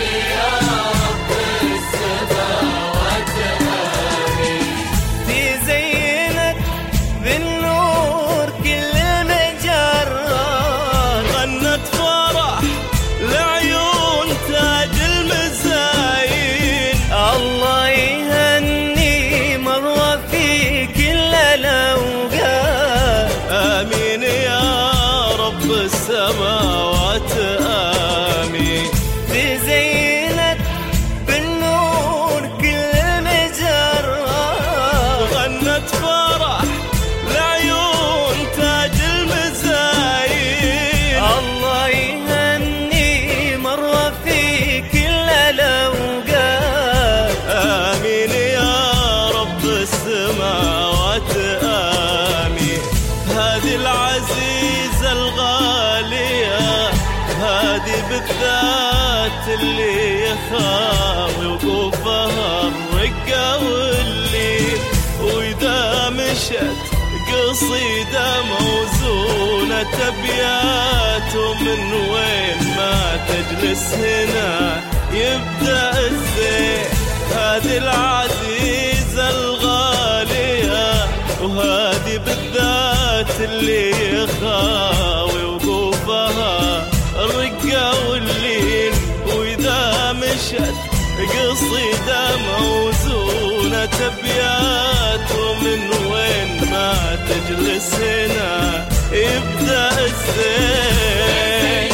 السماوات آمين. تزينت بالنور كل المجرات، غنت فرح لعيون تاج المزايين. الله يهني مروة في كل الأوقات. آمين يا رب السماوات آمين. هذه العزيزة الغالية، هذه بالذات اللي يخاوي وقوفها الرقة والليل. وإذا مشت قصيدة موزونة أبيات، ومن وين ما تجلس هنا يبدأ الزين. هذه العزيزة الغالية، وهذه بالذات اللي يخاوي وقوفها الرقة واللين. وإذا مشت قصيدة موزونة أبيات، ومن وين ما تجلس هنا يبدأ الزين.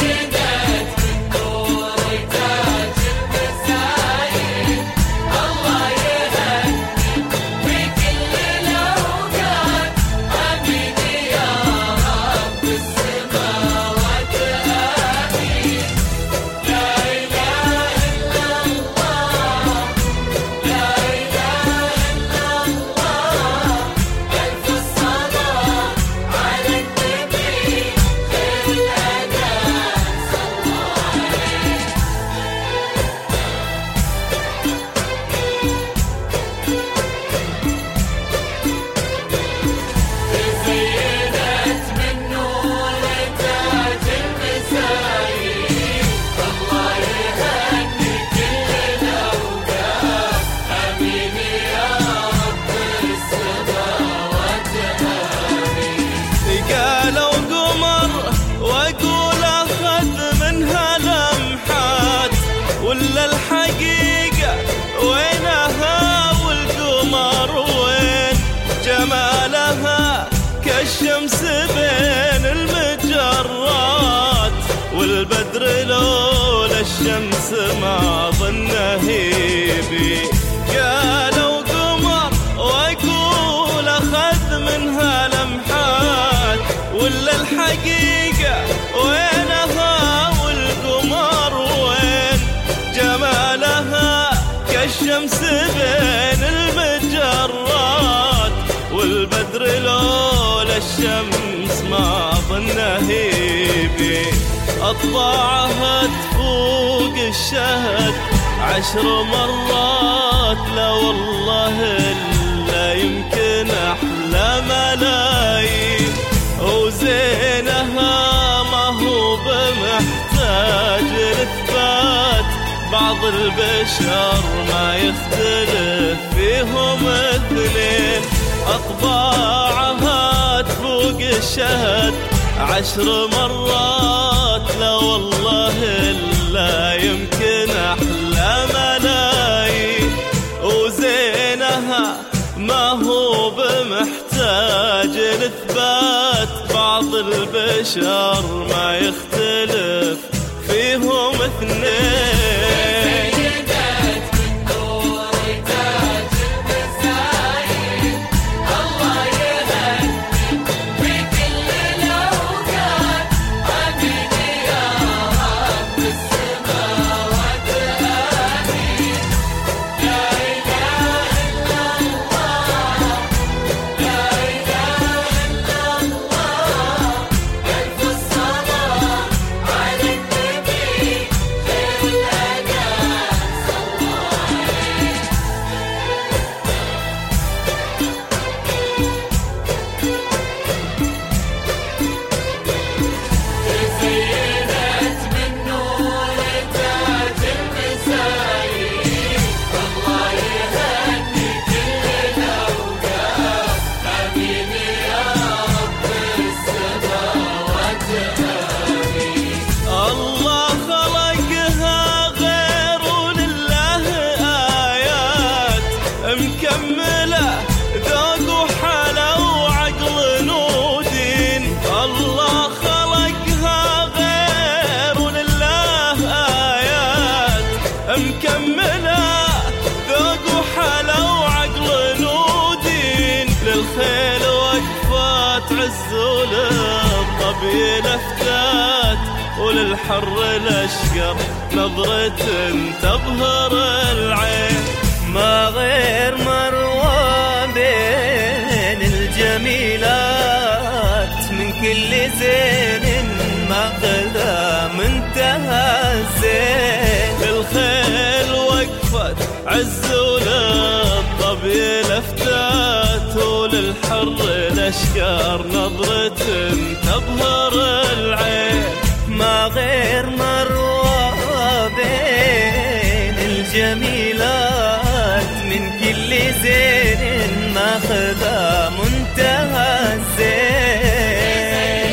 ولا الحقيقة وينها والقمر وين؟ جمالها كالشمس بين المجرات، والبدر لولا الشمس ما ظنه يبي. قالوا قمر واقول اخذ منها لمحات، ولا الحقيقة وينها والقمر وين؟ جمالها كالشمس بين المجرات، والبدر لولا الشمس ما ظنه يبي. أطلعها تفوق الشهد 10 مرات، لا والله إلا يمكن أحلى ملايين. وزينها ما هو بمحتاج لإثبات، بعض البشر ما يختلف فيهم اثنين. أطباعها تفوق الشهد 10 مرات، لا والله إلا يمكن أحلى ملايين. وزينها ما هو بمحتاج لإثبات، بعض البشر ما يختلف فيهم اثنين. الأنام الحر الأشقر نظرة تبهر العين. ما غير مروى بين الجميلات من كل زين ماخذها منتهى الزين. الخيل وقفت عز وللظبي لفتات وللحر الأشقر نظرة تبهر العين. ما غير مروى بين الجميلات من كل زين ماخذها منتهى الزين.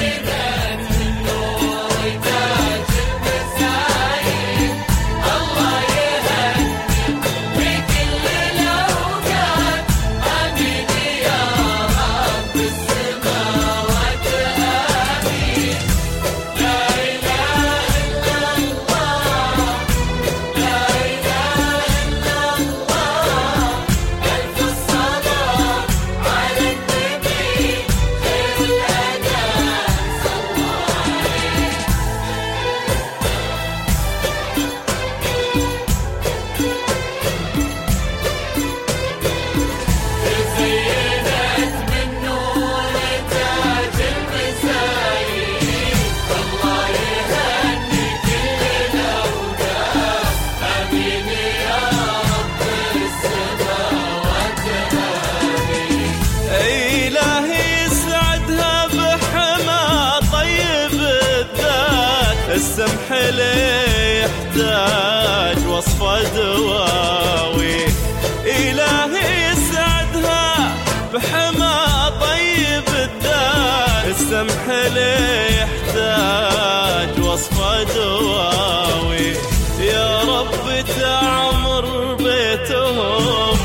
السمح لي يحتاج وصفة دواوي. إلهي يسعدها بحما طيب الذات. السمح لي يحتاج وصفة دواوي. يا رب تعمر بيتهم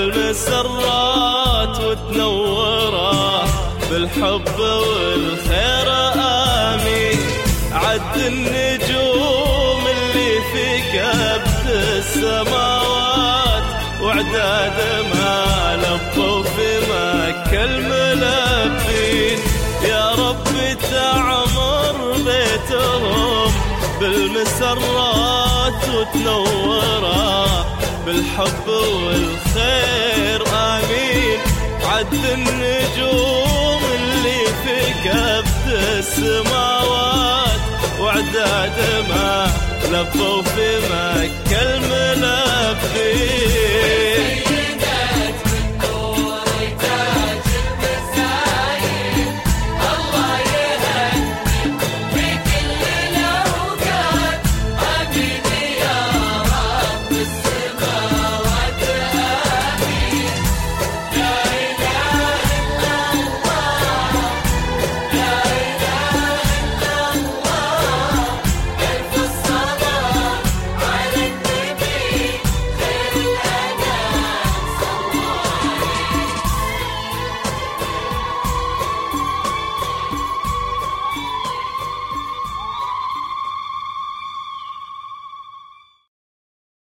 بالمسرات وتنوره بالحب والخير آمين. عد النجوم اللي في كبد السماوات وعداد ما لبوا في مكة الملبين. يا رب تعمر بيتهم بالمسرات وتنوره بالحب والخير آمين. عد النجوم اللي في كبد السماوات وعداد ما لبوا في مكة